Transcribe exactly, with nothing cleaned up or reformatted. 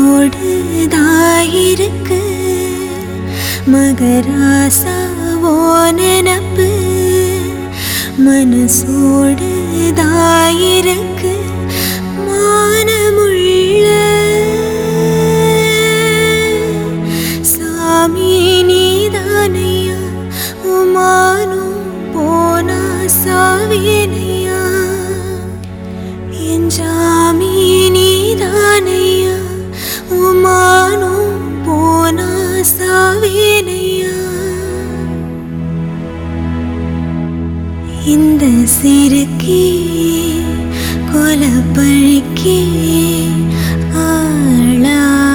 மனசோடுதாயிருக்கு மகராசாவோ நினப்பு மனசோடுதாயிருக்கு மானமுள்ள சாமி நீதானையா உமானோ போனா சாவேனையா என் ஜாமி நீதானையா உமானோ போனா சாவேனையா இந்த சிறுக்கே கொலப்பழிக்கே ஆளா